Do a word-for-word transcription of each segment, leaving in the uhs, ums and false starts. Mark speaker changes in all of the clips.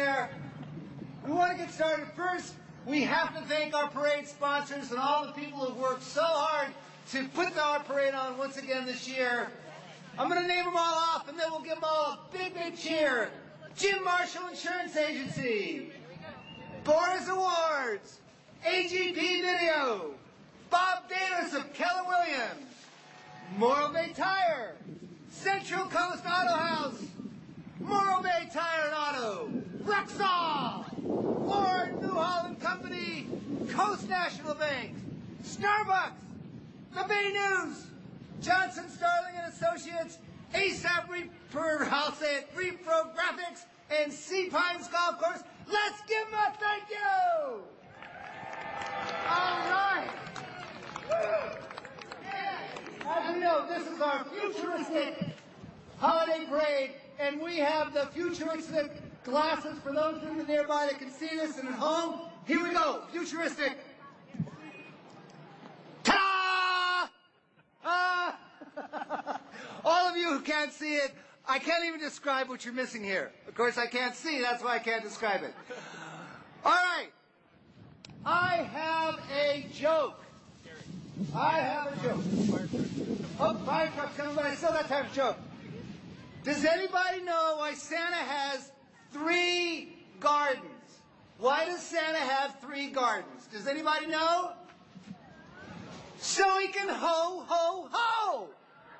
Speaker 1: there. We want to get started. First, we have to thank our parade sponsors and all the people who've worked so hard to put our parade on once again this year. I'm going to name them all off, and then we'll give them all a big, big cheer. Jim Marshall Insurance Agency, Boris Awards, A G P Video, Bob Davis of Keller Williams, Morro Bay Tire, Central Coast Auto House, Morro Bay Tire and Auto, Rexall, Ford New Holland Company, Coast National Bank, Starbucks, The Bay News, Johnson Starling and Associates, ASAP Repro, I'll say it, Repro Graphics, and Sea Pines Golf Course. Let's give them a thank you! All right. As we know, this is our futuristic holiday parade, and we have the futuristic glasses for those in the nearby that can see this and at home. Here we go, futuristic. Ta-da! Ah! All of you who can't see it, I can't even describe what you're missing here. Of course, I can't see, that's why I can't describe it. All right. I have a joke. I have a joke. Oh, fire truck's coming, but I still got time for a joke. Does anybody know why Santa has three gardens? Why does Santa have three gardens? Does anybody know? So he can ho, ho, ho!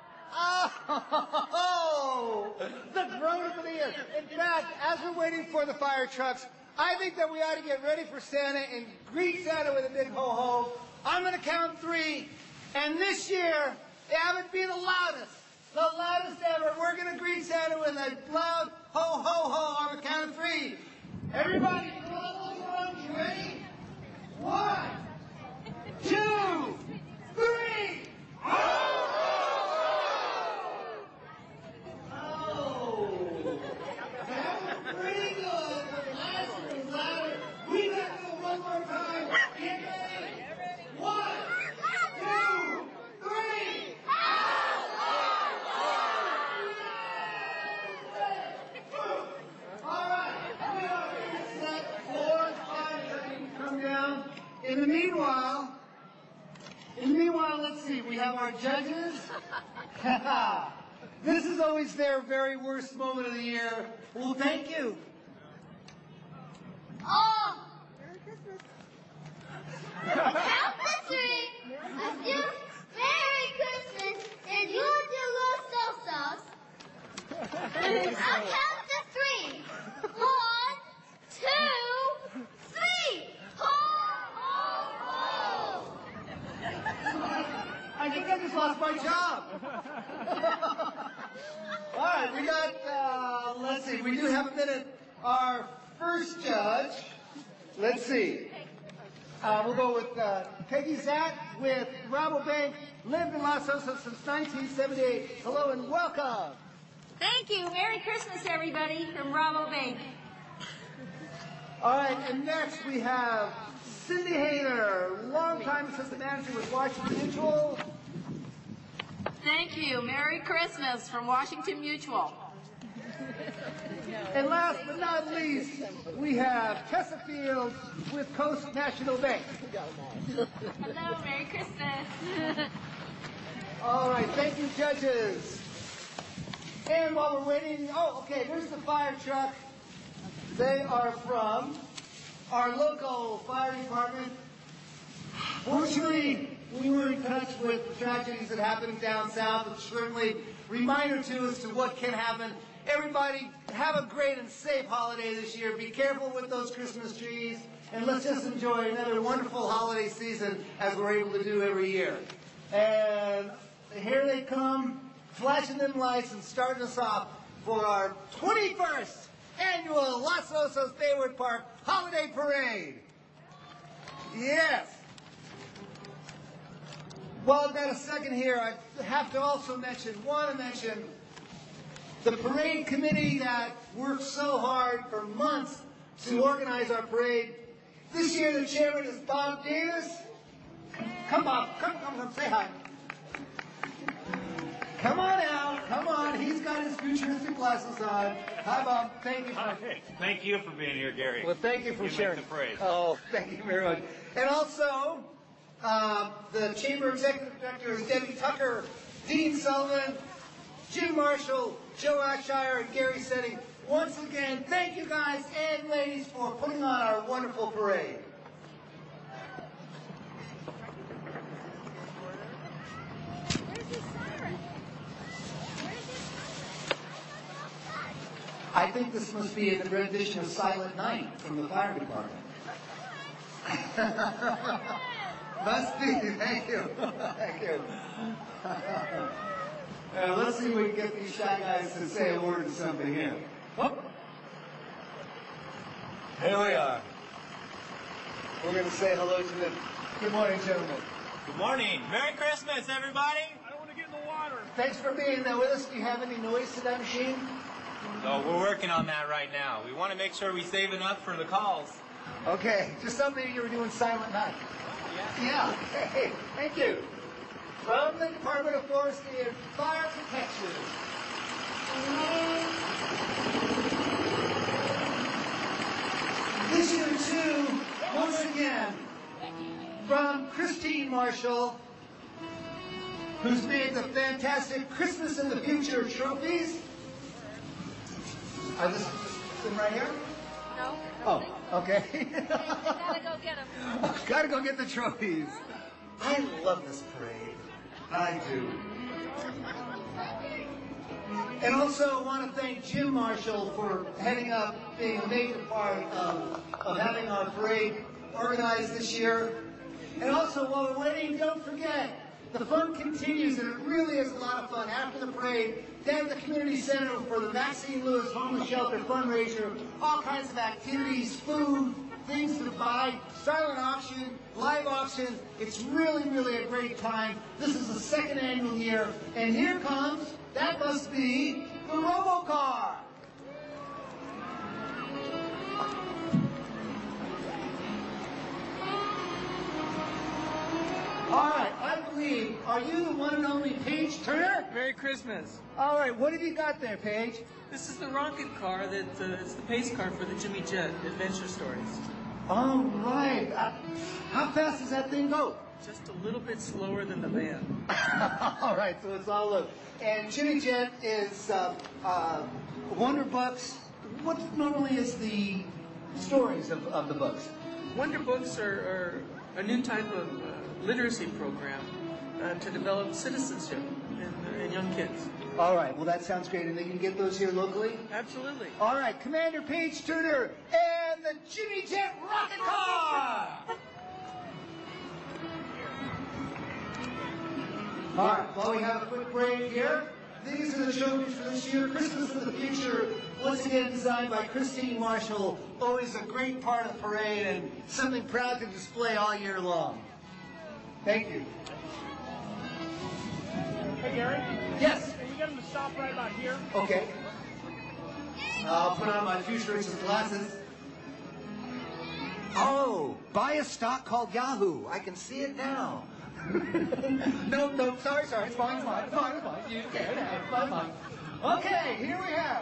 Speaker 1: Oh, the grown-up of the year. In fact, as we're waiting for the fire trucks, I think that we ought to get ready for Santa and greet Santa with a big ho-ho. I'm going to count three, and this year, have it be the loudest, the loudest ever. We're going to greet Santa with a loud ho-ho-ho on the count of three. Everybody, close your arms. You ready? One, two, three. Ho-ho-ho! Oh, that was pretty good, but last one was louder. We got to go one more time. Get ready. One, two, three. All right, we are here set. Four, five, come down. In the meanwhile, in the meanwhile, let's see. We have our judges. This is always their very worst moment of the year. Well, thank you.
Speaker 2: Oh! Count the tree. Let's do Merry Christmas and you do Los Sosos. I'll count the three. One, two, three. Ho, ho, ho.
Speaker 1: I think I just lost my job. All right, we got, uh, let's see, we do have a minute. Our first judge, let's see. Uh, we'll go with uh, Peggy Zack with Rabobank, lived in Los Osos since nineteen seventy-eight. Hello and welcome.
Speaker 3: Thank you. Merry Christmas, everybody, from Rabobank.
Speaker 1: All right, and next we have Cindy Hayner, longtime assistant manager with Washington Mutual.
Speaker 3: Thank you. Merry Christmas from Washington Mutual.
Speaker 1: And last but not least, we have Tessa Fields with Coast National Bank.
Speaker 3: Hello, Merry Christmas.
Speaker 1: All right, thank you, judges. And while we're waiting, oh, okay, there's the fire truck. They are from our local fire department. Fortunately, we were in touch with the tragedies that happened down south. It's certainly a reminder to us to what can happen. Everybody, have a great and safe holiday this year. Be careful with those Christmas trees. And let's just enjoy another wonderful holiday season as we're able to do every year. And here they come, flashing them lights and starting us off for our twenty-first annual Los Osos Bayward Park Holiday Parade. Yes. Well, I've got a second here. I have to also mention, want to mention the parade committee that worked so hard for months to organize our parade. This year the chairman is Bob Davis. Come Bob, come, come, come, say hi. Come on out. Come on. He's got his futuristic glasses on. Hi, Bob. Thank you. For,
Speaker 4: Hi. Thank you for being here, Gary.
Speaker 1: well, thank you for
Speaker 4: you
Speaker 1: sharing.
Speaker 4: Make the parade.
Speaker 1: Oh, thank you very much. And also, uh, the Chamber Executive Director is Debbie Tucker, Dean Sullivan, Jim Marshall, Joe Ashire, and Gary Setting. Once again, thank you guys and ladies for putting on our wonderful parade. I think this must be a rendition of Silent Night from the fire department. Must be. Thank you. Thank you. Uh, let's see if we can get these shy guys to say a word or something here. Whoop. Here we are. We're going to say hello to them. Good morning, gentlemen.
Speaker 4: Good morning. Merry Christmas, everybody.
Speaker 5: I don't want to get in the water.
Speaker 1: Thanks for being there with us. Do you have any noise to that machine?
Speaker 4: Oh, we're working on that right now. We want to make sure we save enough for the calls.
Speaker 1: Okay, just something you were doing Silent Night.
Speaker 4: Yeah.
Speaker 1: Yeah, okay, thank you. From the Department of Forestry and Fire Protection. This year, too, once again, from Christine Marshall, who's made the fantastic Christmas in the Future trophies. Are this, this right here?
Speaker 3: No.
Speaker 1: Oh, okay.
Speaker 3: Gotta go get them.
Speaker 1: Gotta go get the trophies. I love this parade. I do. And also want to thank Jim Marshall for heading up, being a major part of, of having our parade organized this year. And also, while we're waiting, don't forget, the fun continues, and it really is a lot of fun. After the parade, down at the community center for the Maxine Lewis Homeless Shelter fundraiser, all kinds of activities, food, things to buy, silent auction, live auction. It's really, really a great time. This is the second annual year, and here comes, that must be the RoboCar. All right, I believe, are you the one and only Paige Turner?
Speaker 5: Merry Christmas.
Speaker 1: All right, what have you got there, Paige?
Speaker 5: This is the rocket car that uh, it's the pace car for the Jimmy Jet Adventure Stories.
Speaker 1: All right. Uh, how fast does that thing go?
Speaker 5: Just a little bit slower than the van.
Speaker 1: All right, so it's all up. And Jimmy Jet is uh, uh, Wonder Books. What normally is the stories of, of the books?
Speaker 5: Wonder Books are, are a new type of uh, literacy program uh, to develop citizenship in, in young kids.
Speaker 1: All right, well, that sounds great. And they can get those here locally?
Speaker 5: Absolutely.
Speaker 1: All right, Commander Paige Turner and the Jimmy Jet rocket car! All right, while we have a quick break here, these are the trophies for this year. Christmas in the Future, once again designed by Christine Marshall. Always a great part of the parade and something proud to display all year long. Thank you.
Speaker 6: Hey, Gary?
Speaker 1: Yes?
Speaker 6: Can you get him to stop right about here?
Speaker 1: Okay. I'll put on my futuristic glasses. Oh, buy a stock called Yahoo. I can see it now. no, no, sorry, sorry. It's fine, it's fine, it's fine, it's fine. You can have it, fine, fine. Okay, here we have.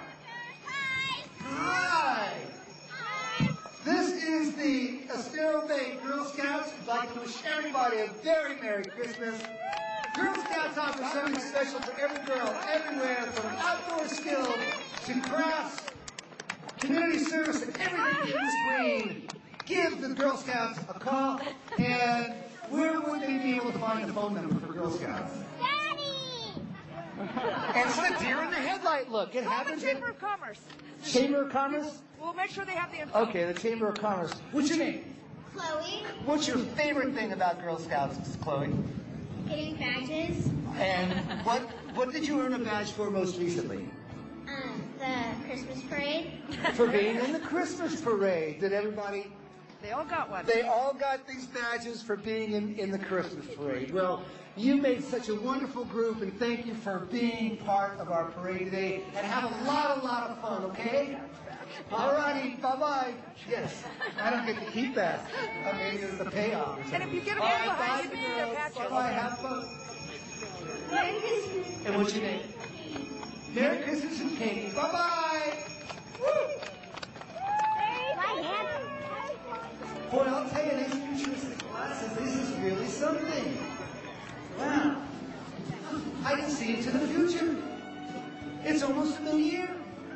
Speaker 1: Hi. This is the Estero Bay Girl Scouts. I'd like to wish everybody a very Merry Christmas. Girl Scouts offer something special for every girl, everywhere, from outdoor skill to crafts, community service, and everything in between. Give the Girl Scouts a call, and where would they be able to find the phone number for Girl Scouts?
Speaker 2: Daddy!
Speaker 1: And it's the deer in the headlight look. It
Speaker 7: Call the
Speaker 1: happens.
Speaker 7: Chamber of Commerce.
Speaker 1: Chamber of Commerce?
Speaker 7: We'll make sure they have the info.
Speaker 1: Okay, the Chamber of Commerce. What's your name?
Speaker 2: Chloe,
Speaker 1: What's your favorite thing about Girl Scouts, Chloe?
Speaker 2: getting badges.
Speaker 1: And what what did you earn a badge for most recently?
Speaker 2: Um, the Christmas parade.
Speaker 1: For being in the Christmas parade. Did everybody?
Speaker 7: They all got one.
Speaker 1: They all got these badges for being in, in the Christmas parade. Well, you made such a wonderful group, and thank you for being part of our parade today. And have a lot, a lot of fun, okay? All righty, bye-bye. Yes, I don't get to keep that. I mean, it's the payoff or something.
Speaker 7: And if you get a
Speaker 1: All
Speaker 7: man
Speaker 1: right,
Speaker 7: behind
Speaker 1: bye,
Speaker 7: you, you can
Speaker 1: girls.
Speaker 7: patch it.
Speaker 1: Bye-bye, have fun.
Speaker 2: Merry Christmas.
Speaker 1: And what's your name? Merry Christmas and Katie. Bye-bye. Woo!
Speaker 2: My hand.
Speaker 1: Boy, I'll tell you, these futuristic glasses, this is really something. Wow. I can see into the future. It's almost a new year.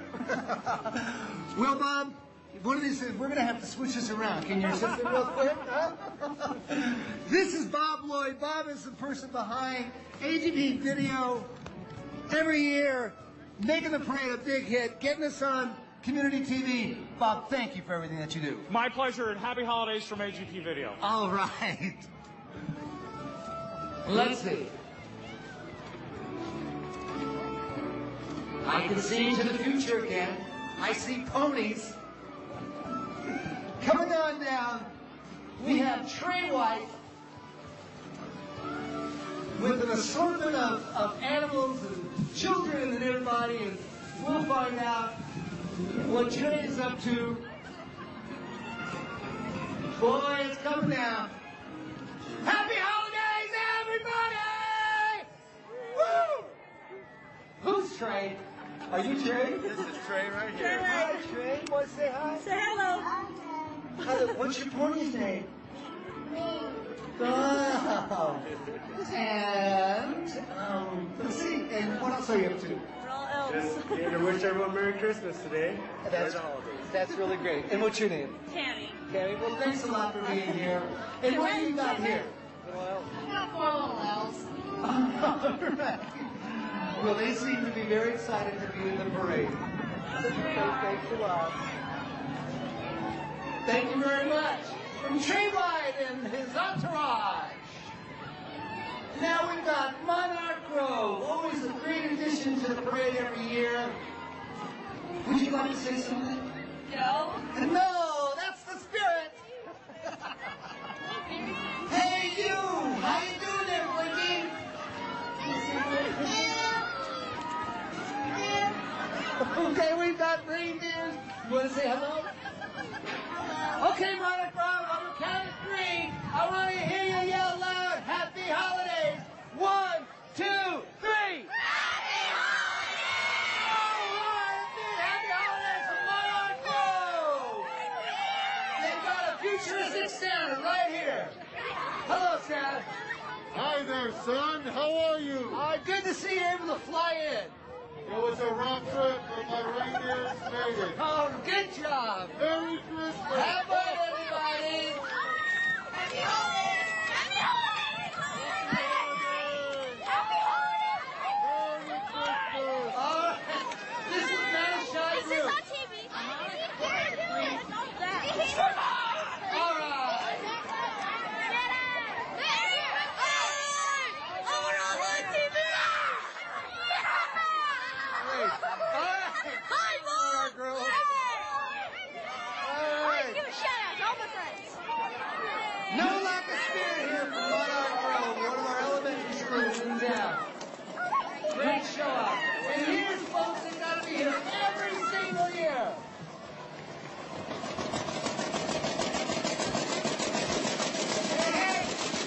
Speaker 1: Well, Bob, one of these days, we're going to have to switch this around. Can you assist me real quick? Huh? This is Bob Lloyd. Bob is the person behind A G P Video every year, making the parade a big hit, getting us on community T V. Bob, thank you for everything that you do.
Speaker 6: My pleasure, and happy holidays from A G P Video.
Speaker 1: All right. Let's see. I can see into the future again. I see ponies. Coming on down, we have Trey White with an assortment of, of animals and children and everybody, and we'll find out what Trey is up to. Boy, it's coming down. Happy holidays, everybody! Woo! Who's Trey? Are you Trey?
Speaker 4: This is Trey right here.
Speaker 1: Hi, Trey. Want to say hi?
Speaker 7: Say hello.
Speaker 1: Hello. What's your pony's name? Oh. And, um, let's see. And what else are you up to?
Speaker 7: We're all elves.
Speaker 4: Just here to wish everyone Merry Christmas today.
Speaker 1: That's,
Speaker 4: the holidays.
Speaker 1: that's really great. And what's your name?
Speaker 7: Tammy.
Speaker 1: Carrie. Well, thanks a lot for being here. And what do you got here?
Speaker 3: I've got four little elves.
Speaker 1: All right. Well, they seem to be very excited to be in the parade. Thanks a lot. Thank you very much. From Trey White and his entourage. Now we've got Monarch Grove, always a great addition to the parade every year. Would you like to say something?
Speaker 3: No.
Speaker 1: No, that's the spirit. Hey, you! How you doing there, Blinky? Okay, we've got reindeers. You want to say hello? Okay, Monarch Grove, on the count of three, I want to hear you yell loud, Happy Holidays! One, two, three! Happy Holidays! All right, big Happy Holidays from Monarch Grove! They've got a futuristic Santa right here. Hello, Santa.
Speaker 8: Hi there, son. How are you?
Speaker 1: Uh, good to see you're able to fly in.
Speaker 8: It was a rough trip, but my reindeers made it.
Speaker 1: Oh, good job.
Speaker 8: Merry Christmas.
Speaker 1: Have fun, everybody.
Speaker 2: Happy holidays. Happy holidays. Happy holidays.
Speaker 8: Merry Christmas.
Speaker 1: All right. This is Matt Shy
Speaker 2: This is
Speaker 1: Group.
Speaker 2: on T V.
Speaker 1: All right. No lack of spirit here from Monarch Grove, one of our elementary schools in town. Great show up. And here's folks that gotta be here every single year. Hey, hey.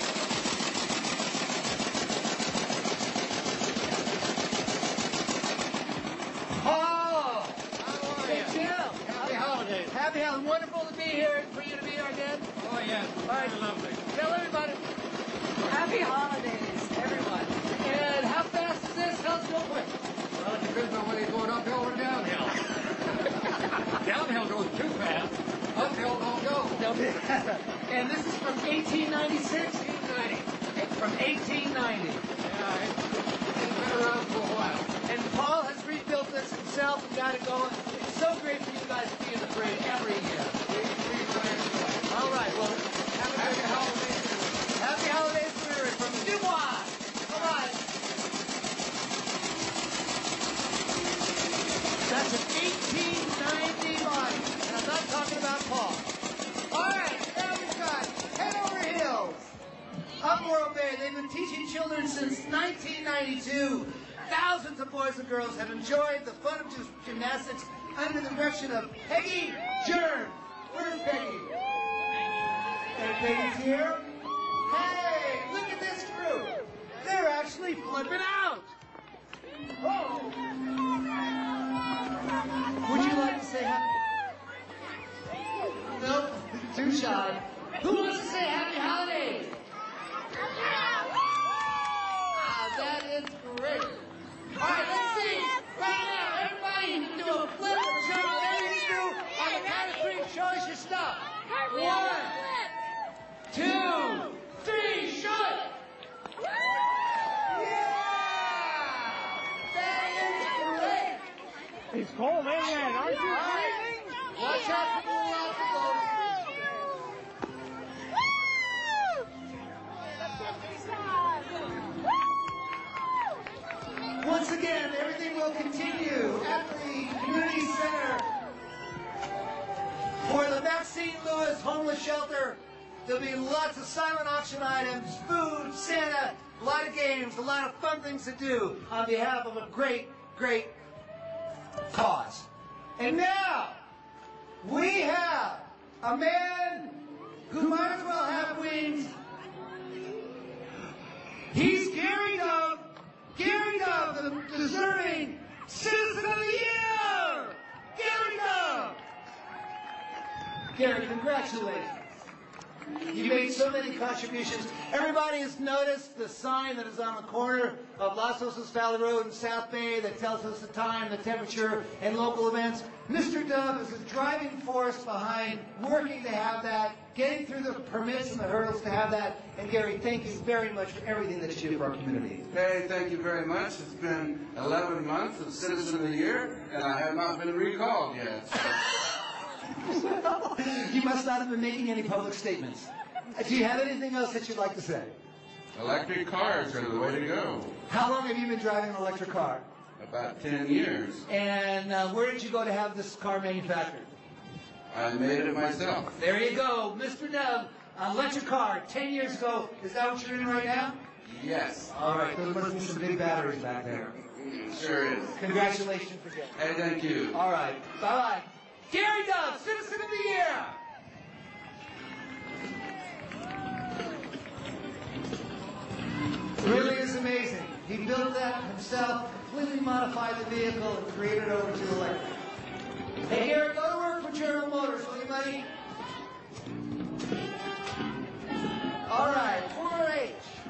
Speaker 1: Paul.
Speaker 4: How are
Speaker 1: Hey,
Speaker 4: you?
Speaker 1: Jim.
Speaker 4: Happy holidays.
Speaker 1: Happy holidays. Wonderful to be here for you to be our dad.
Speaker 4: Oh, yes.
Speaker 1: All right.
Speaker 4: Very lovely.
Speaker 1: Tell everybody.
Speaker 7: Happy holidays, everyone.
Speaker 1: And how fast is this? How's it go quick?
Speaker 4: Well, it depends on whether you're going uphill or downhill. Downhill goes too fast. Uphill don't go.
Speaker 1: And this is from eighteen ninety-six?
Speaker 4: eighteen ninety.
Speaker 1: From eighteen ninety.
Speaker 4: Yeah, it's, it's been around for a while.
Speaker 1: And Paul has rebuilt this himself and got it going. It's so great for you guys to be in the parade every year.
Speaker 4: We, we ran it.
Speaker 1: All right, well,
Speaker 4: Happy, happy holidays.
Speaker 1: happy holidays from Dubois. All right. That's an eighteen ninety line, and I'm not talking about Paul. All right, now we've got Head Over Heels. Up Morro Bay, they've been teaching children since nineteen ninety-two. Thousands of boys and girls have enjoyed the fun of gym- gymnastics under the direction of Peggy Jern. Where's Peggy? And Peggy's here. Hey, look at this group. They're actually flipping out. Oh. Would you like to say happy? Nope, too shy. Who wants to say happy holidays? Ah, that is great. All right, let's see. Right now, everybody do a flip or jump, whatever you do. On the count of three, show us your stuff. One, two, three, show it.
Speaker 6: He's cold, man. Aren't you freezing?
Speaker 1: Watch out for the lots of boats. Once again, everything will continue at the community center for the Maxine Lewis Homeless Shelter. There'll be lots of silent auction items, food, Santa, a lot of games, a lot of fun things to do on behalf of a great, great cause. And now, we have a man who might as well have wings. He's Gary Dove. Gary Dove, the deserving Citizen of the Year! Gary Dove! Gary, congratulations. You made so many contributions. Everybody has noticed the sign that is on the corner of Las Osos Valley Road in South Bay that tells us the time, the temperature, and local events. Mister Dove is the driving force behind working to have that, getting through the permits and the hurdles to have that. And Gary, thank you very much for everything that you do for our community.
Speaker 9: Hey, thank you very much. It's been eleven months of Citizen of the Year, and I have not been recalled yet. So.
Speaker 1: You must not have been making any public statements. Do you have anything else that you'd like to say?
Speaker 9: Electric cars are the way to go.
Speaker 1: How long have you been driving an electric car?
Speaker 9: About ten years.
Speaker 1: And uh, where did you go to have this car manufactured?
Speaker 9: I made it myself.
Speaker 1: There you go, Mister Dove, electric car, ten years ago. Is that what you're in right now?
Speaker 9: Yes.
Speaker 1: All right, there must be some big batteries back there.
Speaker 9: Sure is.
Speaker 1: Congratulations again.
Speaker 9: Hey, thank you.
Speaker 1: All right, bye-bye. Gary Dove, Citizen of the Year! Really is amazing. He built that himself, completely modified the vehicle, and created it over to electric. Hey, Gary, go to work for General Motors, will you, buddy? All right, four H.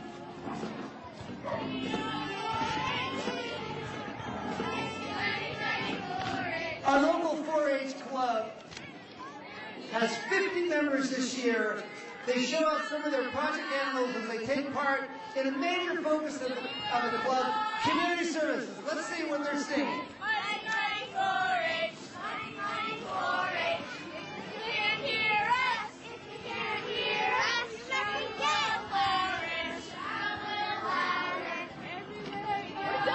Speaker 1: Our local four H club has fifty members this year. They show off some of their project animals as they take part in a major focus of the, of the club, community services. Let's see what they're singing.
Speaker 2: four H, four H. If you can't hear us, if you can't hear us, let me get four H. Shout a little louder. Everywhere you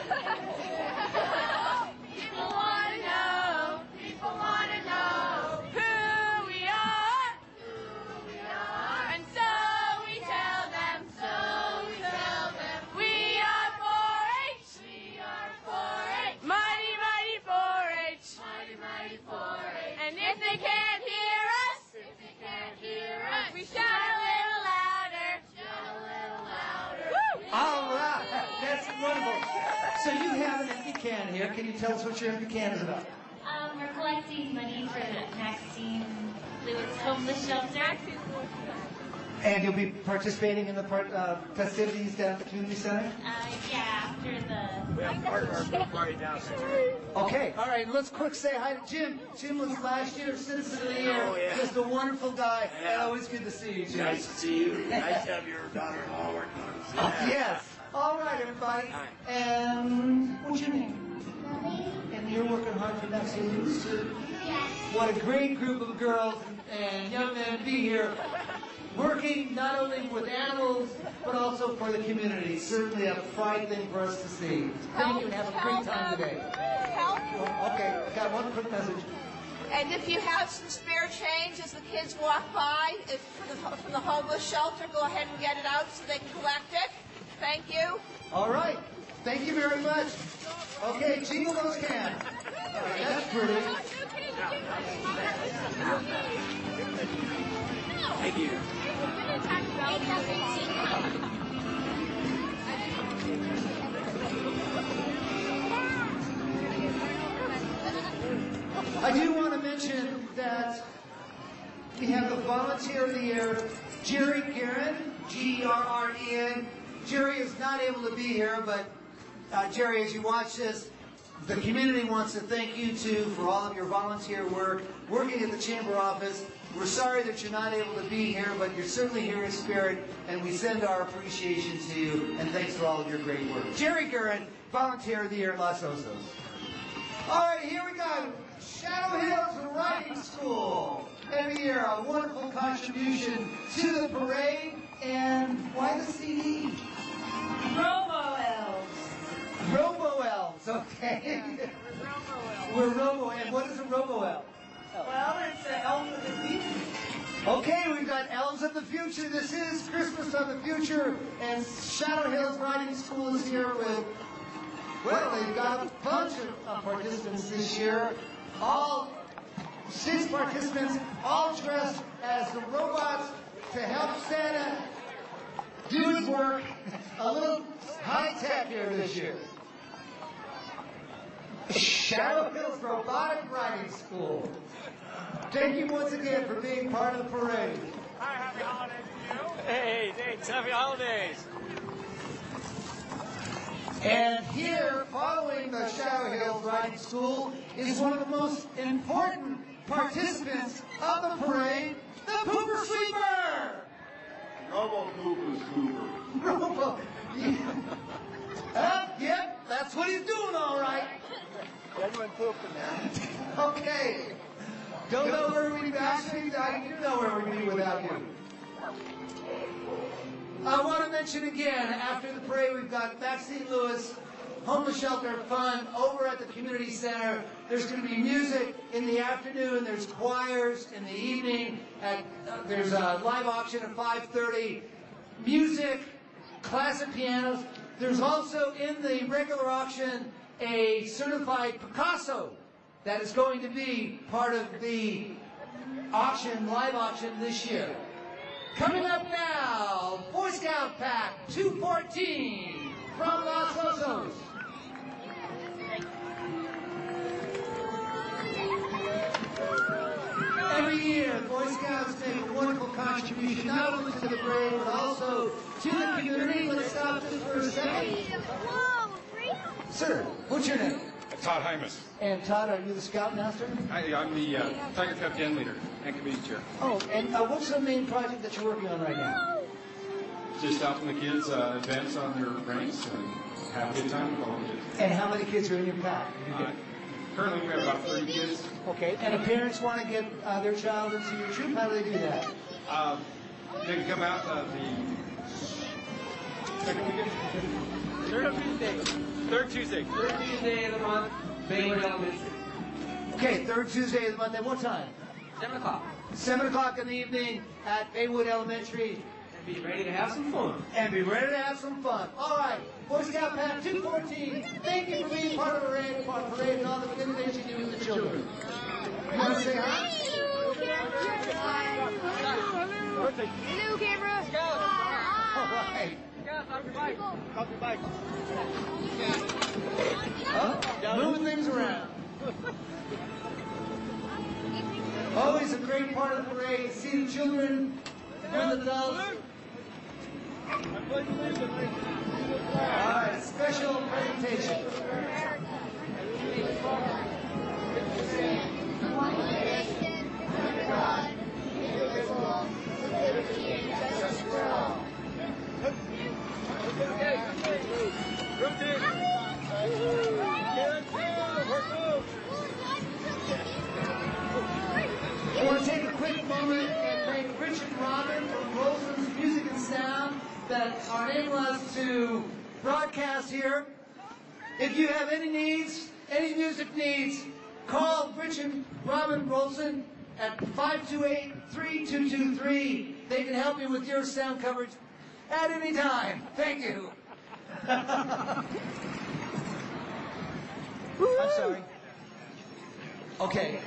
Speaker 2: go. People want to know, people want to know who we are, who we are. And so we tell them, so we tell them, we are four H, we are four H. Mighty, mighty four H, mighty, mighty four H. And if they can't hear us, if they can't hear us, we shout a little louder, shout a little louder. Woo!
Speaker 1: All right, that's wonderful. So you have an empty can here. Can you tell us what your empty can is about?
Speaker 10: Um, we're collecting money for Maxine Lewis Homeless Shelter.
Speaker 1: And you'll be participating in the part, uh, festivities down at the community center?
Speaker 10: Uh, yeah, after the...
Speaker 6: We have part of our boat party downstairs.
Speaker 1: Okay, all right, let's quick say hi to Jim. Jim was last year's Citizen of the Year.
Speaker 11: Oh, yeah.
Speaker 1: Just a wonderful guy.
Speaker 11: Yeah.
Speaker 1: And always good to see you, Jim.
Speaker 11: Nice to see you. Nice to have your daughter-in-law working on us.
Speaker 1: Oh, yes. All right, everybody. And what's your name? And you're working hard for Maxine Lewis, too?
Speaker 2: Yes.
Speaker 1: What a great group of girls and young men to be here, working not only with animals, but also for the community. Certainly a pride thing for us to see. Thank you and have a great time today.
Speaker 7: Help.
Speaker 1: Oh, okay, I got one quick message.
Speaker 7: And if you have some spare change as the kids walk by, if from the, from the homeless shelter, go ahead and get it out so they can collect it. Thank you.
Speaker 1: All right. Thank you very much. Okay, jingle those cans. All right, that's pretty.
Speaker 11: Thank you.
Speaker 2: It doesn't seem like
Speaker 1: we have the Volunteer of the Year, Jerry Guerin, G E R R E N. Jerry is not able to be here, but uh, Jerry, as you watch this, the community wants to thank you too for all of your volunteer work, working at the Chamber office. We're sorry that you're not able to be here, but you're certainly here in spirit, and we send our appreciation to you, and thanks for all of your great work. Jerry Guerin, Volunteer of the Year, Los Osos. All right, here we go. Shadow Hills Riding School. Every year, a wonderful contribution to the parade, and why the C D?
Speaker 2: Robo-elves.
Speaker 1: Robo-elves, okay. We're Robo, and what is a Robo-elf?
Speaker 2: Well, it's an elf of the future.
Speaker 1: Okay, we've got Elves of the Future. This is Christmas of the Future, and Shadow Hills Riding School is here with, well, they've got a bunch of uh, participants this year. All six participants, all dressed as the robots to help Santa do his work. A little high-tech here this year. Shadow Hills Robotic Riding School. Thank you once again for being part of the parade.
Speaker 6: Hi, happy holidays to you. Hey, thanks. Happy holidays.
Speaker 1: And here, following the Shadow Hills Riding School, is one of the most important participants of the parade, the Pooper Sweeper!
Speaker 8: Robo Pooper Scooper.
Speaker 1: Robo. uh, yep, that's what he's doing, all right.
Speaker 6: Genuine poop in there.
Speaker 1: Okay. Don't know where we'd be. Actually, I do know where we'd be without you. I want to mention again, after the parade, we've got Maxine Lewis, Homeless Shelter Fund, over at the Community Center. There's going to be music in the afternoon. There's choirs in the evening. At, uh, there's a live auction at five thirty. Music, classic pianos. There's also in the regular auction a certified Picasso that is going to be part of the auction, live auction this year. Coming up now, Boy Scout Pack two fourteen from Los Osos. Every year, Boy Scouts make a wonderful contribution, not only to the parade, but also to the community. Let's stop this for a second. Sir, what's your name?
Speaker 12: Todd Hymas.
Speaker 1: And Todd, are you the Scoutmaster?
Speaker 12: I, I'm the uh, Tiger Cub Den leader and committee chair.
Speaker 1: Oh, and uh, what's the main project that you're working on right now?
Speaker 12: Just helping the kids uh, advance on their ranks and have a good time with all the kids.
Speaker 1: And how many kids are in your pack?
Speaker 12: Uh, currently, we have about thirty kids.
Speaker 1: Okay, and if parents want to get uh, their child into your troop, how do they do that?
Speaker 12: Uh, they can come out uh, the second weekend?
Speaker 5: Third Tuesday.
Speaker 12: Third Tuesday.
Speaker 5: Third Tuesday of the month, Baywood Elementary.
Speaker 1: Okay, third Tuesday of the month. At what time?
Speaker 5: Seven o'clock.
Speaker 1: Seven o'clock in the evening at Baywood Elementary.
Speaker 5: And be ready to have some fun.
Speaker 1: And be ready to have some fun. All right, Boy Scout Pack two fourteen, thank you for being part of the parade, part of the parade and all the good things you do with the children. You want to say hi?
Speaker 2: Hello, camera.
Speaker 1: All right.
Speaker 6: Off your bike. Off your bike.
Speaker 1: Huh? Moving things around. Always a great part of the parade. See the children and the adults. All right, special presentation.
Speaker 2: One nation, under God, indivisible, with liberty and justice for all.
Speaker 1: I want to take a quick moment and thank Richard Robin from Rolson's Music and Sound that are enabling us to broadcast here. If you have any needs, any music needs, call Richard Robin Rolson at five two eight, three two two three. They can help you with your sound coverage at any time. Thank you. I'm sorry. Okay.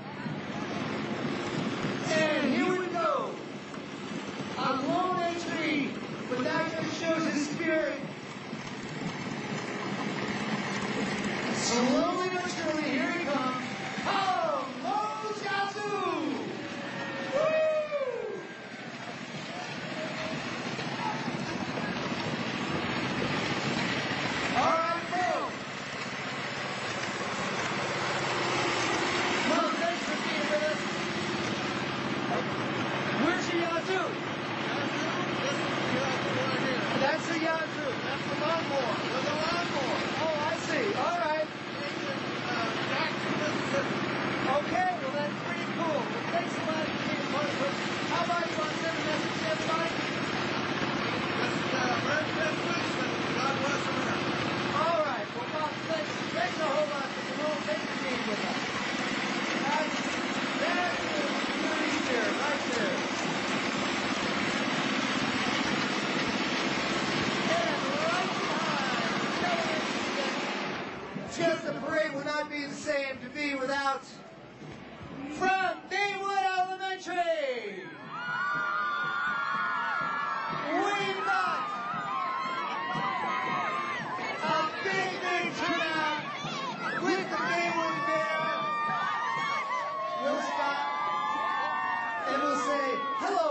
Speaker 1: And here we go. A lone entry, but that just shows his spirit. Slowly but surely, here he comes. Oh, Mo Scouts! Woo!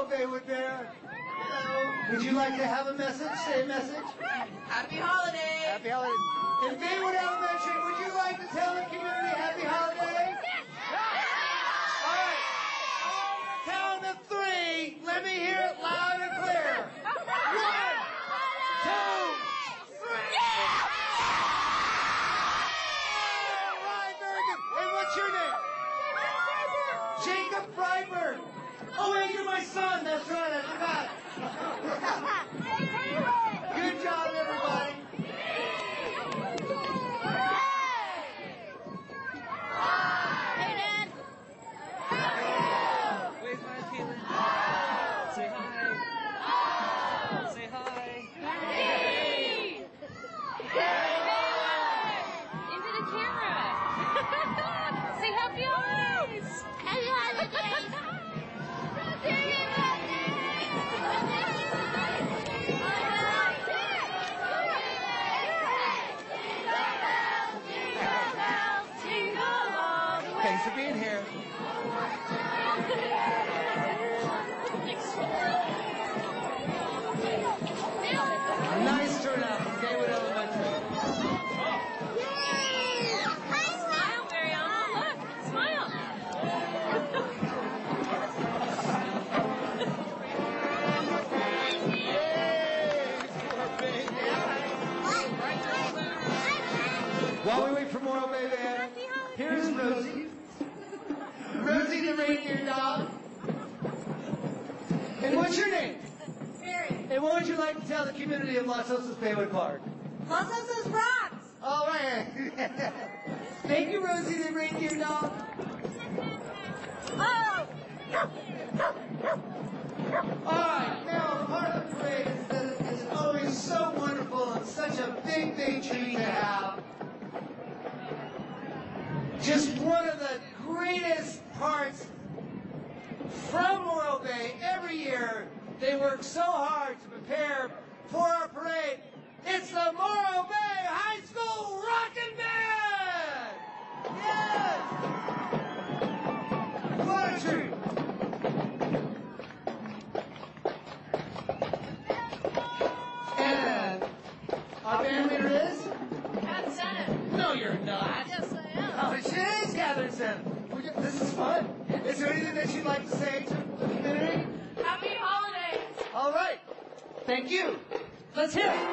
Speaker 1: Hello, Baywood Bear. Hello. Would you like to have a message? Say a message.
Speaker 7: Happy holidays.
Speaker 1: Happy holidays. In Baywood Elementary, would you like to tell the community happy holidays? All right. On the count of three, let me hear it loud and clear. One, two, three. All right, very good. And what's your name? Jacob Freiberg. Oh, wait, you're my son. That's right, I forgot. Good job, everybody.
Speaker 2: Hey, Dad.
Speaker 5: Wave hi, Caitlin. Say hi. Say hi.
Speaker 2: Into the camera. Say happy holidays. Happy holidays.
Speaker 1: Thanks for being here. Nice turnout from Baywood Elementary.
Speaker 2: Smile, Mariana. Look, smile.
Speaker 1: While we wait for more Bay Band, here's Rosie. Rosie the reindeer dog. And what's your name?
Speaker 7: Mary.
Speaker 1: And what would you like to tell the community of Los Osos Baywood Park?
Speaker 7: Los Osos rocks.
Speaker 1: All right. Thank you, Rosie the reindeer dog.
Speaker 7: Oh.
Speaker 1: All right, now part of the parade is, that is always so wonderful and such a big, big treat to have. Just one of the greatest parts from Morro Bay. Every year, they work so hard to prepare for our parade. It's the Morro Bay High School Rockin' Band! Yes! What a treat! And our band leader is?
Speaker 3: Catherine Senate.
Speaker 1: No, you're not.
Speaker 3: Yes, I am.
Speaker 1: Oh, she is Catherine Senate. This is fun. Is there anything that you'd like to say to the community?
Speaker 3: Happy holidays.
Speaker 1: All right. Thank you. Let's hear it.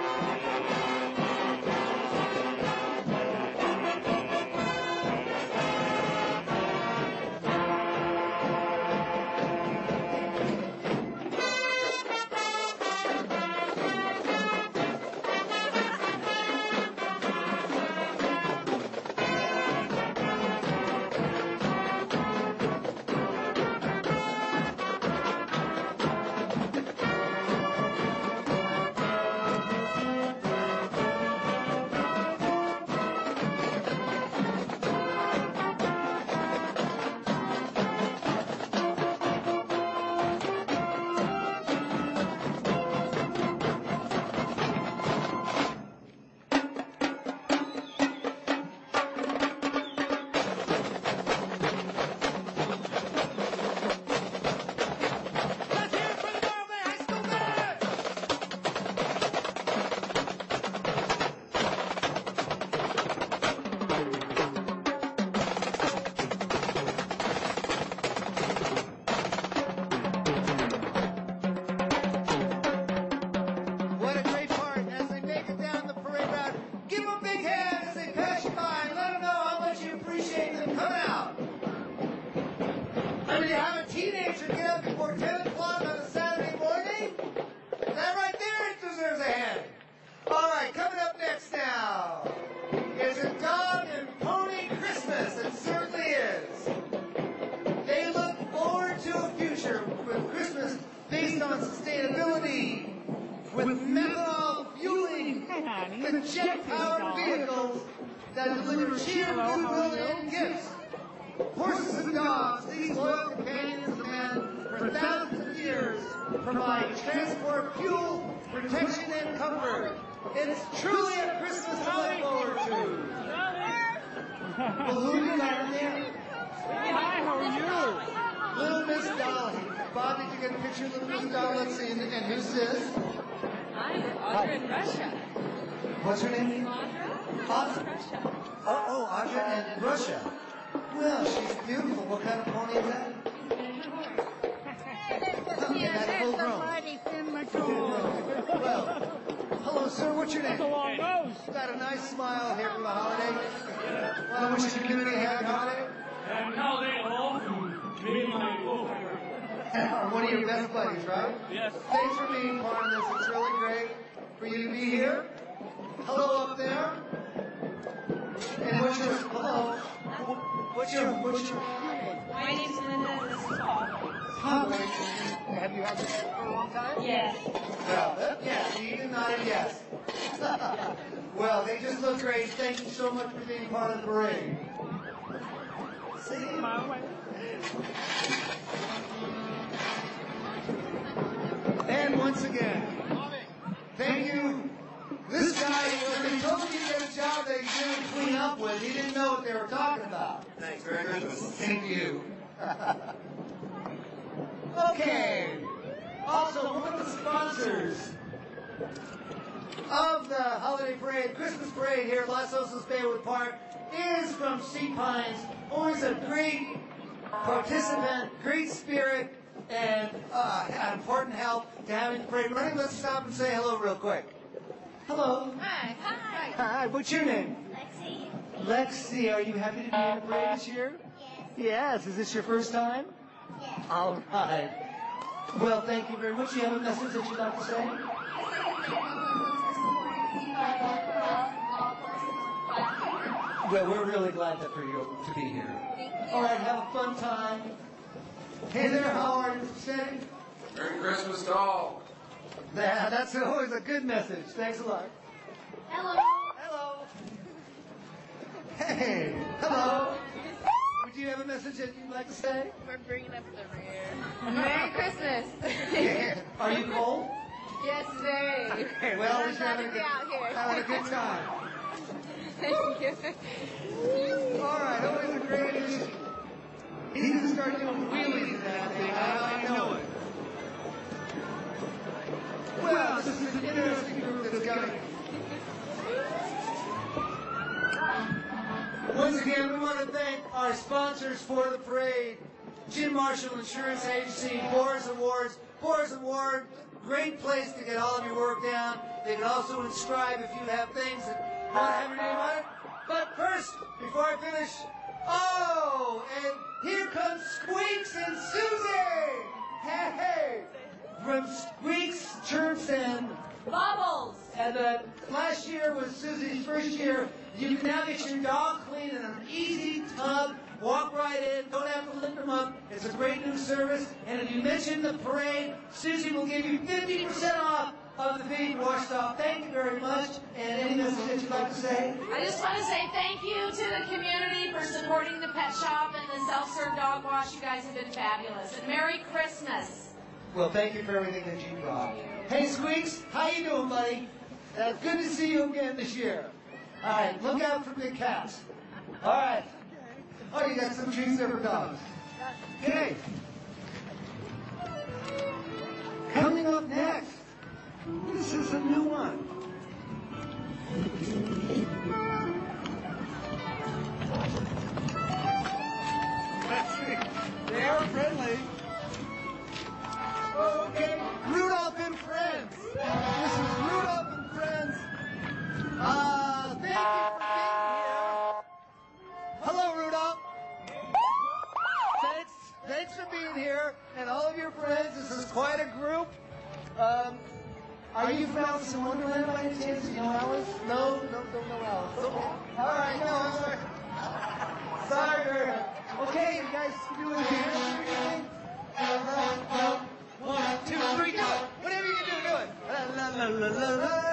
Speaker 1: jet-powered vehicles that deliver cheer, goodwill, and gifts. Horses and dogs, these loyal companions of man for thousands of years provide transport, fuel, protection, and comfort. It's truly a Christmas to look forward to. Well, who you got in there?
Speaker 6: Hi, how are you?
Speaker 1: Little Miss Dolly. Bob, did you get a picture of Little Rudolph? Let's see. And, and who's this?
Speaker 2: Hi, we're Audra in Russia.
Speaker 1: What's her name?
Speaker 2: Audra?
Speaker 1: Audra.
Speaker 2: Russia.
Speaker 1: Oh, oh, Audra in Russia. Well, she's beautiful. What kind of pony is that?
Speaker 13: Yeah, that's the mighty Finn McCall.
Speaker 1: Well, hello, sir. What's your name?
Speaker 13: Long nose.
Speaker 1: Got a nice smile here for the holiday. Well, wish the community a happy holiday.
Speaker 6: Happy holiday all to me and my co-worker.
Speaker 1: One of your best buddies, right?
Speaker 6: Yes.
Speaker 1: Thanks for being part of this. It's really great for you to be here. Hello up there. And what's your hello? What's your what's your
Speaker 2: My name's Linda and this is Paul.
Speaker 1: Paul? Have you had this for a long time?
Speaker 2: Yes.
Speaker 1: Well, that, yes, you did not a yes. Well, they just look great. Thank you so much for being part of the parade. See you. And once again, thank you. This guy, when they told me to get a job that he didn't clean up with, he didn't know what they were talking about. Thanks very much. Thank you. Okay. Also, one of the sponsors of the holiday parade, Christmas parade here at Los Osos Baywood Park, is from Sea Pines. Always a great participant, great spirit, and uh, an important help to having the parade running. Let's stop and say hello real quick. Hello.
Speaker 2: Hi. Hi.
Speaker 1: Hi. What's your name?
Speaker 10: Lexi.
Speaker 1: Lexi. Are you happy to be in the parade this year?
Speaker 10: Yes.
Speaker 1: Yes. Is this your first time?
Speaker 10: Yes.
Speaker 1: All right. Well, thank you very much. You have a message that you'd like to say? Well, we're really glad that for you to be here. All right, have a fun time. Hey there, how are you? Say.
Speaker 9: Merry Christmas to all.
Speaker 1: Yeah, that's always a good message. Thanks a lot.
Speaker 10: Hello.
Speaker 1: Hello. Hey, hello. Would you have a message that you'd like to say?
Speaker 2: We're bringing up the rear. Merry Christmas.
Speaker 1: Yeah. Are you cold?
Speaker 2: Yes, very.
Speaker 1: Okay, well,
Speaker 2: I'm
Speaker 1: we're just having a
Speaker 2: glad to be
Speaker 1: good,
Speaker 2: out here.
Speaker 1: having a good time.
Speaker 2: Thank you.
Speaker 1: All right, always a great issue. He needs to start doing wheelies in that thing. I, I know it. Well, this is an interesting group that's coming. Once again, we want to thank our sponsors for the parade. Jim Marshall Insurance Agency, Boars Awards. Boars Award, great place to get all of your work down. They can also inscribe if you have things that want to have your name on it. But first, before I finish, oh, and here comes Squeaks and Susie! Hey, hey! From Squeaks Chirps and
Speaker 3: Bubbles!
Speaker 1: And uh, last year was Susie's first year. You can now get your dog clean in an easy tub. Walk right in. Don't have to lift them up. It's a great new service. And if you mention the parade, Susie will give you fifty percent off of the feet washed off. Thank you very much. And any message that you'd like to say?
Speaker 3: I just want to say thank you to the community for supporting the pet shop and the self-serve dog wash. You guys have been fabulous. And Merry Christmas.
Speaker 1: Well, thank you for everything that you brought. Hey, Squeaks, how you doing, buddy? Uh, good to see you again this year. All right, look out for big cats. All right. Oh, you got some treats there for dogs. Okay. Coming up next, this is a new one. Let's see. They are friendly. Okay, Rudolph and Friends. This is Rudolph and Friends. Uh, thank you for being here. Hello, Rudolph. Thanks, thanks for being here, and all of your friends. This is quite a group. Um, are you from Alice in Wonderland by any chance? Do you know Alice? No, no, don't know Alice. Okay. All right, no, I'm sorry. Sorry, very much. Okay, you guys doing here? Uh, one, two, three, do it. Whatever you can do, do it. La, la, la, la, la, la.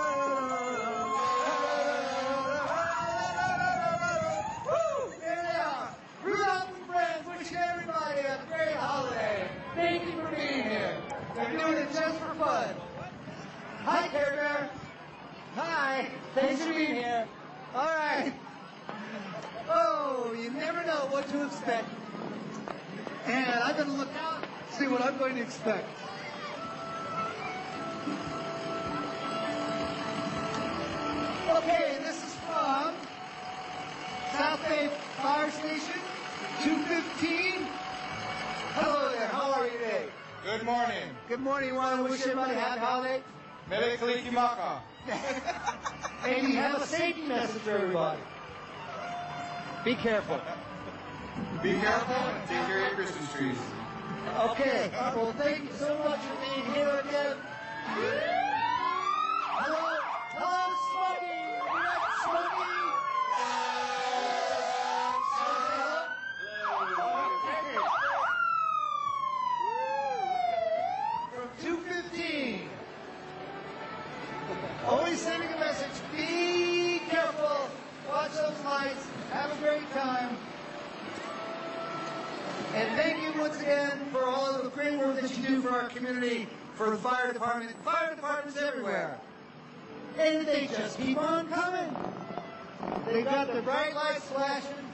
Speaker 1: Woo! There they are. Rudolph and Friends, wishing everybody a great holiday. Thank you for being here. They're doing it just for fun. Hi, Care Bear. Hi. Thanks for being here. All right. Oh, you never know what to expect. And I'm going to look out See what I'm going to expect. Okay, this is from South Bay Fire Station, two fifteen. Hello there, how are you today?
Speaker 8: Good morning.
Speaker 1: Good morning, you want to wish everybody a happy holiday?
Speaker 8: Merry Kalikimaka.
Speaker 1: And you have a safety message for everybody. Be careful.
Speaker 8: Be careful and take care of your Christmas trees.
Speaker 1: Okay, well, thank you so much for being here again. Hello, hello, Smokey. You like Smokey? From two fifteen. Always sending a message. Be careful. Watch those lights. Have a great time. And thank you once again for all of the great work that you do for our community, for the fire department. Fire departments everywhere. And they just keep on coming. They got the bright lights flashing.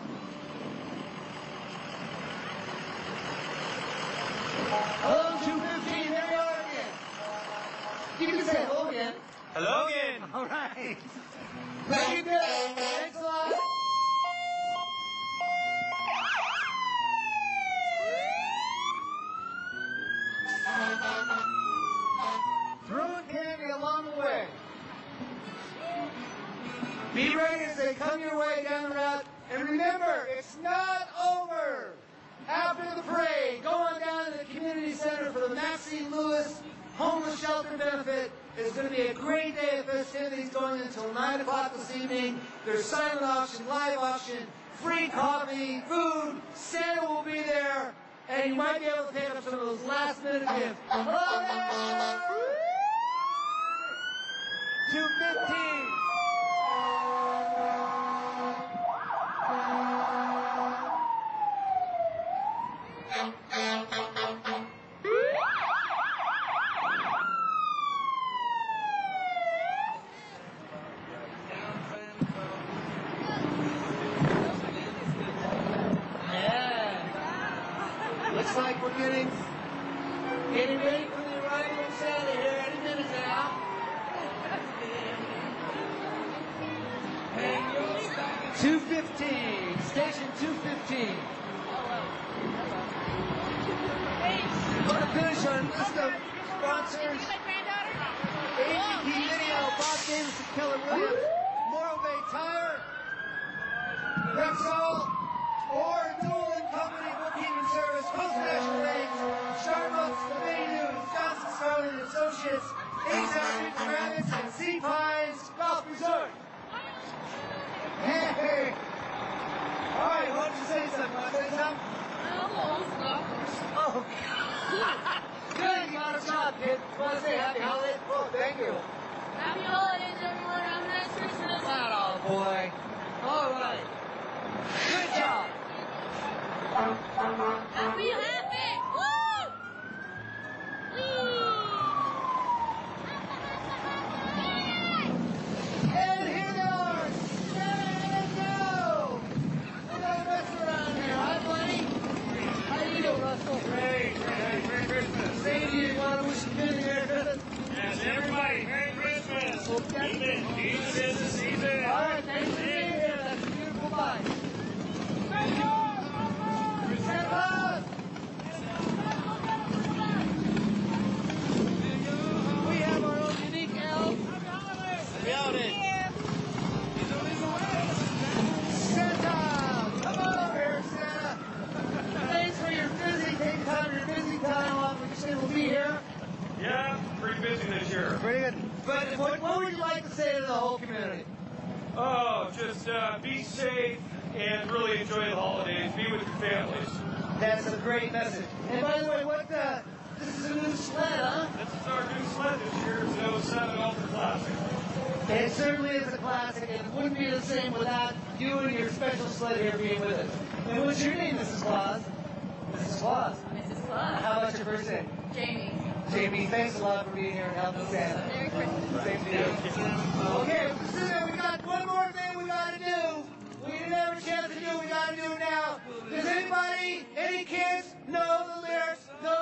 Speaker 1: Hello, two fifteen, there we are again. You can say hello again.
Speaker 6: Hello again.
Speaker 1: All right. Thank you, good. Thanks a lot. Throwing candy along the way. Be ready as they come your way down the route. And remember, it's not over. After the parade, go on down to the community center for the Maxine Lewis Homeless Shelter Benefit. It's going to be a great day of festivities going until nine o'clock this evening. There's silent auction, live auction, free coffee, food. Santa will be there. And you might be able to pick up some of those last minute gifts. Hello there! two fifteen. Looks like we're getting getting ready for the arrival of Santa here any minute now. two fifteen, station two fifteen. We're going to finish our list of sponsors. A P P Video, Bob Davis and Keller Williams, Morro Bay Tire, Rexall, or Doolin Company Bookkeeping Service, Coast National Bank, Charlottes, the Bay News, Johnson Starling Associates, Ace Outfit Rabbits, and Sea Pines Golf Resort. Hey, hey. All right, why don't you say something? Want to say something? Oh, good, you got a job, kid. Want to say happy holidays? Oh, thank you.
Speaker 2: Happy holidays, everyone. Have a nice Christmas.
Speaker 1: Flat all, boy. All right. Good job.
Speaker 2: Be happy. Woo!
Speaker 1: And here they are. Let's go. We're going to mess around here. Hi, buddy. How you doing, Russell?
Speaker 6: Great, great. Merry Christmas.
Speaker 1: Same to you. You want to wish you good Merry Christmas?
Speaker 6: Yes, everybody, Merry Christmas.
Speaker 1: Okay.
Speaker 6: Keep it. Keep the business easy.
Speaker 1: All right, thanks for being here. That's a beautiful bye. Santa Claus! We have our own unique elf. Reality. Santa! Come on over here, Santa. Thanks for your busy, taking time of your busy time off. We just will be here.
Speaker 6: Yeah, pretty busy this year.
Speaker 1: Pretty good. But what, what would you like to say to the whole community?
Speaker 6: Oh, just uh, be safe and really enjoy the holidays. Be with your families.
Speaker 1: That's a great message. And by the way, what uh, this is a new sled, huh?
Speaker 6: This is our new sled this year. It's an oh seven Ultra Classic.
Speaker 1: It certainly is a classic, and it wouldn't be the same without you and your special sled here being with us. And what's your name, Missus Claus? Missus Claus.
Speaker 3: Missus Claus.
Speaker 1: How about your first name?
Speaker 3: Jamie.
Speaker 1: Jamie, thanks a lot for being here and helping Santa.
Speaker 3: Merry Christmas.
Speaker 1: Same to you. Okay, so we got one more thing we got to do. We didn't have a chance to do. We got to do it now. Does anybody, any kids, know the lyrics? Know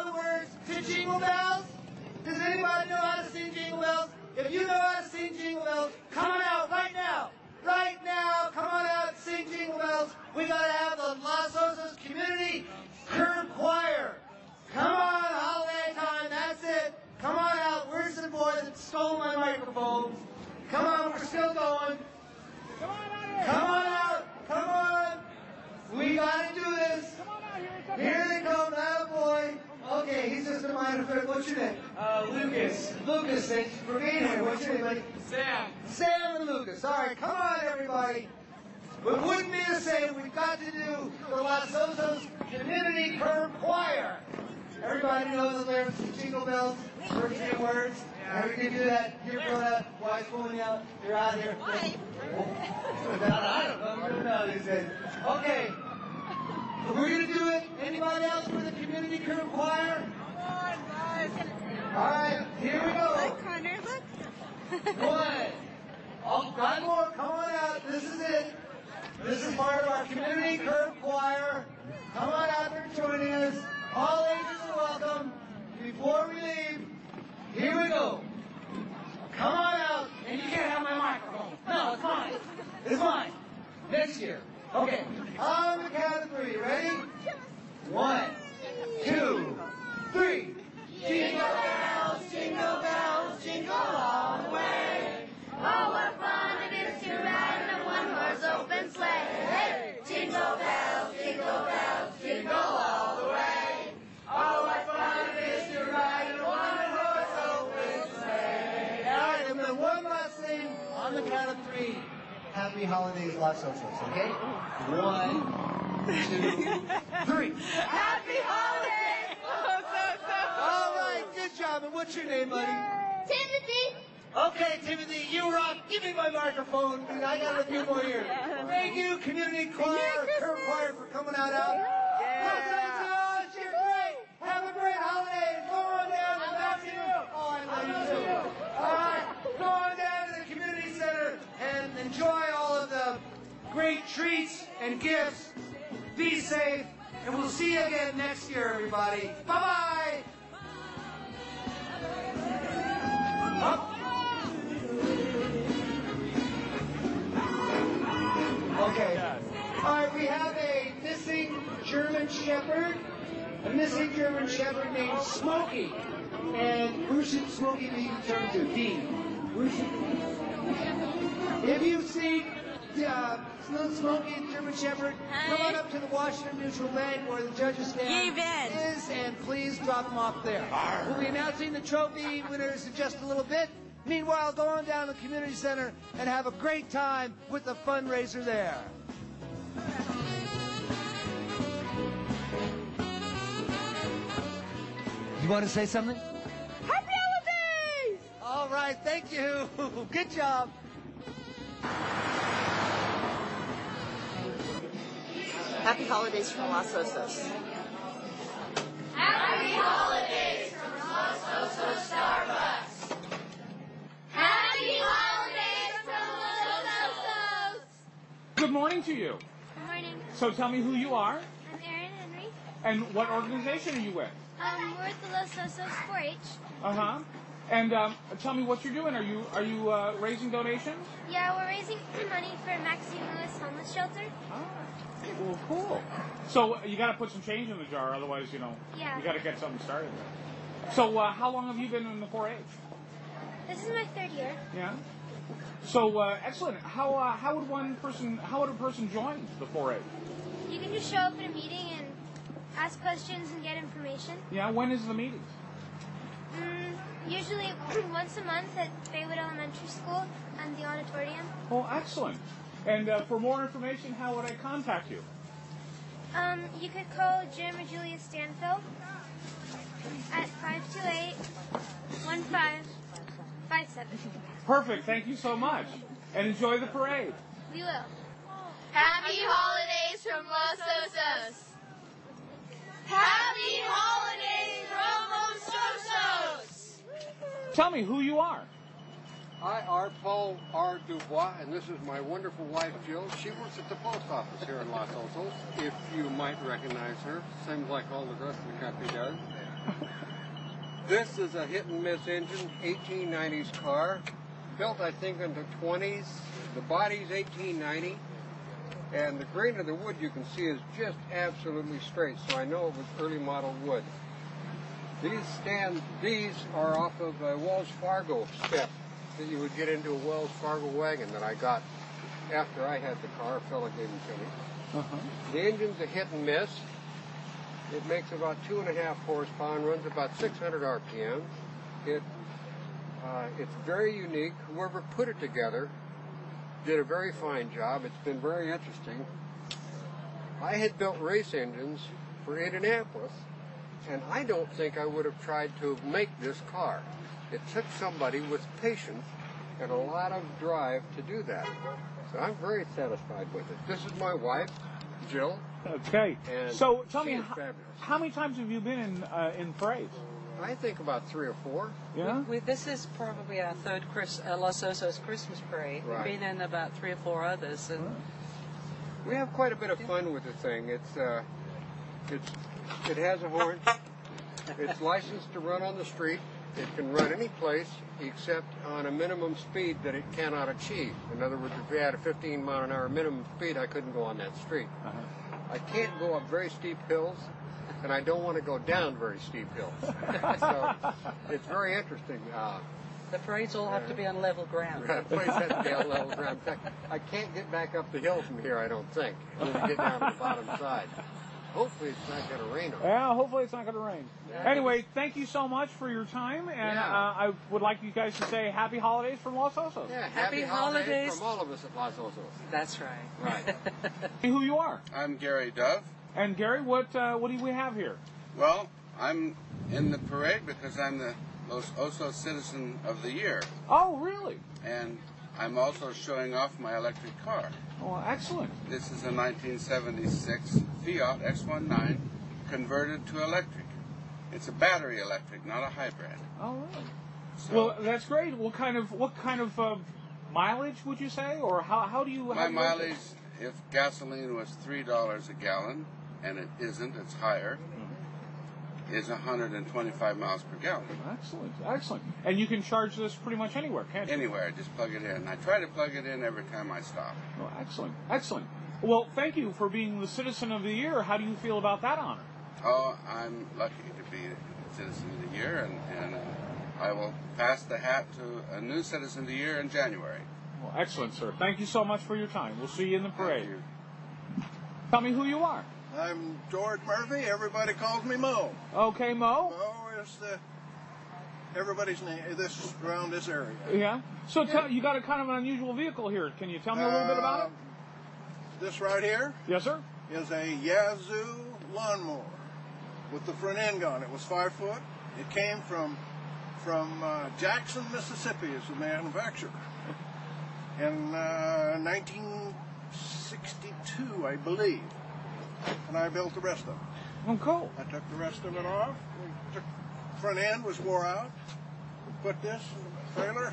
Speaker 1: Anybody know how to sing Jingle Bells? If you know how to sing Jingle Bells, come on out right now. Right now, come on out and sing Jingle Bells. We gotta have the Los Osos Community Curb Choir. Come on, holiday time, that's it. Come on out. Where's the boy that stole my microphone? Come on, we're still going. Come on out. Come on out. Come on. We gotta do this. Come on out here. Here they come, that boy. Okay, he's just a minor threat. What's your name?
Speaker 6: Uh, Lucas.
Speaker 1: Lucas, thanks for being here. What's your name, buddy?
Speaker 6: Sam.
Speaker 1: Sam and Lucas. All right, come on, everybody. It wouldn't be the same. We've got to do the Los Osos Community Curb Choir. Everybody knows the lyrics of Jingle Bells, first three words. And we can do that. You're going out, wise woman out. You're out here. Why? I don't know. I don't know. He said. Okay. We're going to do it. Anybody else for the Community Curb Choir? Come on, guys. All right, here we go.
Speaker 13: Look, Connor, look.
Speaker 1: One. Oh, one more. Come on out. This is it. This is part of our Community Curb Choir. Come on out there joining us. All ages are welcome. Before we leave, here we go. Come on out. And you can't have my microphone. No, it's mine. It's mine. Next year. Okay. On the count of three. Ready? One, two, three. Jingle bells, jingle bells, jingle all the way.
Speaker 2: Oh, what fun it is to ride in a one-horse open sleigh. Hey! Jingle bells, jingle bells, jingle all the way. Oh, what fun it is to ride in a one-horse open sleigh.
Speaker 1: All right, and then one last thing on the count of three. Happy holidays, Los Osos, okay? One, two, three.
Speaker 2: Happy holidays, Los Osos!
Speaker 1: All right, good job. And what's your name, buddy?
Speaker 2: Timothy!
Speaker 1: Okay, Timothy, you rock. Give me my microphone. I got a few more here. Thank you, Community Choir, Curb Choir, for coming out out. Los Osos, you're great. Have a great holiday. Go on down to Matthew. Oh, I love you too. All right, go on down to the community center and enjoy all of the great treats and gifts. Be safe, and we'll see you again next year, everybody. Bye-bye. Up. Okay. All right, we have a missing German Shepherd, a missing German Shepherd named Smokey. And who should Smokey be returned to? Dean. Who should... If you see uh, little Smokey and German Shepherd, come on up to the Washington Mutual Bank where the judges stand is, and please drop them off there. We'll be announcing the trophy winners in just a little bit. Meanwhile, go on down to the community center and have a great time with the fundraiser there. You want to say something?
Speaker 2: Happy holidays!
Speaker 1: All right, thank you. Good job.
Speaker 7: Happy holidays from Los Osos.
Speaker 2: Happy holidays from Los Osos Starbucks. Happy holidays from Los Osos.
Speaker 14: Good morning to you.
Speaker 10: Good morning.
Speaker 14: So tell me who you are
Speaker 10: I'm Erin Henry.
Speaker 14: and what organization are you with?
Speaker 10: Um, we're at the Los Osos four H.
Speaker 14: Uh-huh. And um, tell me what you're doing. Are you are you uh, raising donations?
Speaker 10: Yeah, we're raising money for Maxine Lewis Homeless Shelter.
Speaker 14: Well, cool. So you got to put some change in the jar, otherwise, you know,
Speaker 10: Yeah.
Speaker 14: you got to get something started. So uh, how long have you been in the four H?
Speaker 10: This is my third year.
Speaker 14: Yeah. So uh, excellent. How uh, how would one person how would a person join the four H?
Speaker 10: You can just show up at a meeting and ask questions and get information.
Speaker 14: Yeah. When is the meeting?
Speaker 10: Mm, usually once a month at Baywood Elementary School and the auditorium.
Speaker 14: Oh, excellent. And uh, for more information, how would I contact you?
Speaker 10: Um, you could call Jim or Julia Stanfill at five two eight, one five five seven.
Speaker 14: Perfect. Thank you so much. And enjoy the parade.
Speaker 10: We will.
Speaker 2: Happy holidays from Los Osos. Happy holidays from Los Osos.
Speaker 14: Tell me who you are.
Speaker 15: I are Paul R. Dubois, and this is my wonderful wife, Jill. She works at the post office here in Los Osos, if you might recognize her. Seems like all the rest of the country does. This is a hit-and-miss engine, eighteen nineties car, built I think in the twenties. The body's eighteen ninety, and the grain of the wood you can see is just absolutely straight, so I know it was early model wood. These stand, these are off of a Wells Fargo step that you would get into a Wells Fargo wagon that I got after I had the car. A fella gave them to me.
Speaker 14: Uh-huh.
Speaker 15: The engine's a hit and miss. It makes about two and a half horsepower and runs about six hundred R P M. It, uh, it's very unique. Whoever put it together did a very fine job. It's been very interesting. I had built race engines for Indianapolis, and I don't think I would have tried to make this car. It took somebody with patience and a lot of drive to do that. So I'm very satisfied with it. This is my wife, Jill.
Speaker 14: Okay.
Speaker 15: And
Speaker 14: So tell
Speaker 15: she
Speaker 14: me,
Speaker 15: is
Speaker 14: how,
Speaker 15: fabulous.
Speaker 14: how many times have you been in uh, in parades?
Speaker 15: I think about three or four.
Speaker 14: Yeah.
Speaker 16: We, we, this is probably our third Chris, uh, Los Osos Christmas parade.
Speaker 15: Right.
Speaker 16: We've been in about three or four others, and
Speaker 15: We have quite a bit of fun with the thing. It's uh, it's it has a horn. It's licensed to run on the street. It can run any place except on a minimum speed that it cannot achieve. In other words, if we had a fifteen mile an hour minimum speed, I couldn't go on that street.
Speaker 14: Uh-huh.
Speaker 15: I can't go up very steep hills, and I don't want to go down very steep hills. So it's very interesting. Uh,
Speaker 16: the parades all have to be on level ground.
Speaker 15: The place has to be on level ground. In fact, I can't get back up the hill from here, I don't think. I need to get down to the bottom side. Hopefully it's not going to rain on it.
Speaker 14: Yeah, hopefully it's not going to rain.
Speaker 15: Yeah.
Speaker 14: Anyway, thank you so much for your time, and
Speaker 15: Yeah.
Speaker 14: uh, I would like you guys to say happy holidays from Los Osos.
Speaker 15: Yeah,
Speaker 16: Happy
Speaker 15: happy holidays
Speaker 16: holidays.
Speaker 15: from all of us at Los Osos.
Speaker 16: That's right.
Speaker 15: Right.
Speaker 14: Who you are?
Speaker 9: I'm Gary Dove.
Speaker 14: And Gary, what uh, what do we have here?
Speaker 9: Well, I'm in the parade because I'm the Los Osos Citizen of the Year,
Speaker 14: Oh, really?
Speaker 9: and I'm also showing off my electric car.
Speaker 14: Oh, excellent.
Speaker 9: This is a nineteen seventy-six Fiat X nineteen converted to electric. It's a battery electric, not a hybrid.
Speaker 14: Oh, really?
Speaker 9: So
Speaker 14: Well, that's great. What kind of what kind of uh, mileage would you say, or how how do you? How
Speaker 9: my
Speaker 14: do you work
Speaker 9: mileage, if gasoline was three dollars a gallon, and it isn't, it's higher, is one hundred twenty-five miles per gallon.
Speaker 14: Excellent, excellent. And you can charge this pretty much anywhere, can't you?
Speaker 9: Anywhere, just plug it in. I try to plug it in every time I stop.
Speaker 14: Oh, excellent, excellent. Well, thank you for being the Citizen of the Year. How do you feel about that honor?
Speaker 9: Oh, I'm lucky to be Citizen of the Year, and, and I will pass the hat to a new Citizen of the Year in January.
Speaker 14: Well, excellent, sir. Thank you so much for your time. We'll see you in the parade.
Speaker 9: Thank you.
Speaker 14: Tell me who you are.
Speaker 8: I'm George Murphy. Everybody calls me Mo.
Speaker 14: Okay, Mo.
Speaker 8: Mo is the everybody's name. This around this area.
Speaker 14: Yeah. So tell, you got a kind of an unusual vehicle here. Can you tell me a little bit about it?
Speaker 8: This right here
Speaker 14: Yes, sir.
Speaker 8: is a Yazoo lawnmower with the front end on. It was five foot. It came from from uh, Jackson, Mississippi, as the manufacturer. In uh, nineteen sixty-two, I believe. And I built the rest of it.
Speaker 14: Oh, cool.
Speaker 8: I took the rest of it off. We took, front end was wore out. Put this in the trailer,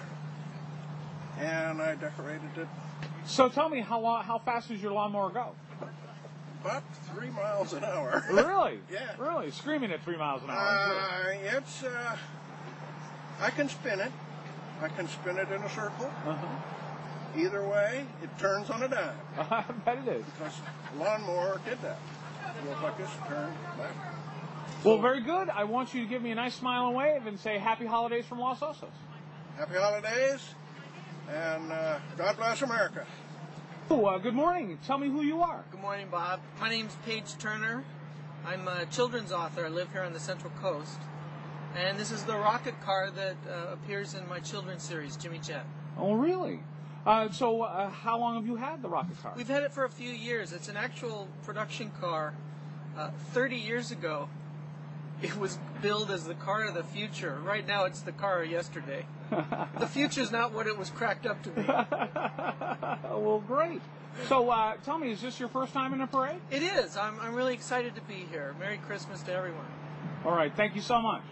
Speaker 8: and I decorated it.
Speaker 14: So tell me, how lo- how fast does your lawnmower go?
Speaker 8: About three miles an hour.
Speaker 14: Really?
Speaker 8: Yeah.
Speaker 14: Really? Screaming at three miles an hour.
Speaker 8: Uh, it's, uh, I can spin it. I can spin it in a circle.
Speaker 14: Uh-huh.
Speaker 8: Either way, it turns on a dime.
Speaker 14: I bet it is.
Speaker 8: Because the lawnmower did that. It goes like this, turn back.
Speaker 14: Well, very good. I want you to give me a nice smile and wave and say happy holidays from Los Osos.
Speaker 8: Happy holidays, and uh, God bless America.
Speaker 14: Oh, uh, good morning. Tell me who you are.
Speaker 17: Good morning, Bob. My name's Paige Turner. I'm a children's author. I live here on the Central Coast. And this is the rocket car that uh, appears in my children's series, Jimmy Jet.
Speaker 14: Oh, really? Uh, so uh, how long have you had the rocket car?
Speaker 17: We've had it for a few years. It's an actual production car. Uh, thirty years ago, it was billed as the car of the future. Right now, it's the car of yesterday. The future's not what it was cracked up to be.
Speaker 14: Well, great. So uh, tell me, is this your first time in a parade?
Speaker 17: It is. I'm, I'm really excited to be here. Merry Christmas to everyone.
Speaker 14: All right. Thank you so much.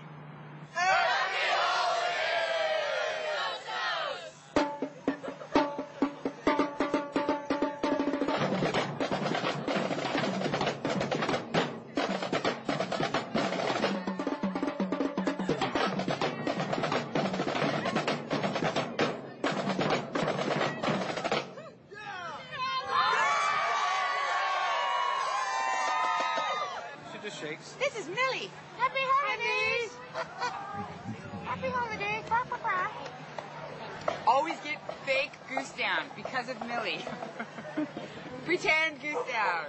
Speaker 18: cousin Millie. Pretend goose down.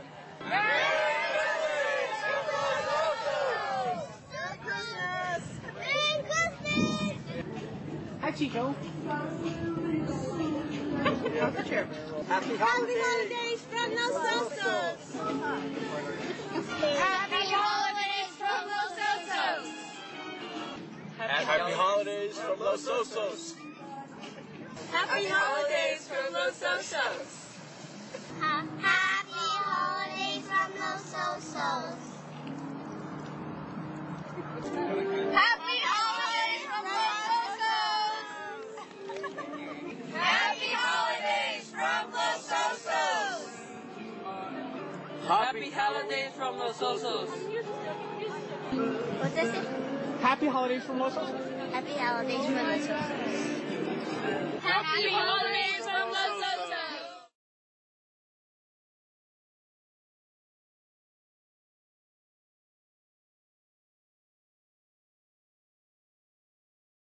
Speaker 14: Hi, Chico.
Speaker 7: Happy holidays from Los Osos.
Speaker 2: Happy holidays from Los Osos.
Speaker 19: Happy holidays from Los Osos.
Speaker 2: Happy holidays from Los Osos.
Speaker 10: Happy holidays from Los Osos.
Speaker 2: Happy holidays from Los Osos. Happy holidays from Los Osos.
Speaker 16: Happy holidays from Los Osos.
Speaker 10: What does it?
Speaker 14: Happy holidays from Los Osos.
Speaker 10: Happy holidays from Los Osos.
Speaker 2: Happy holidays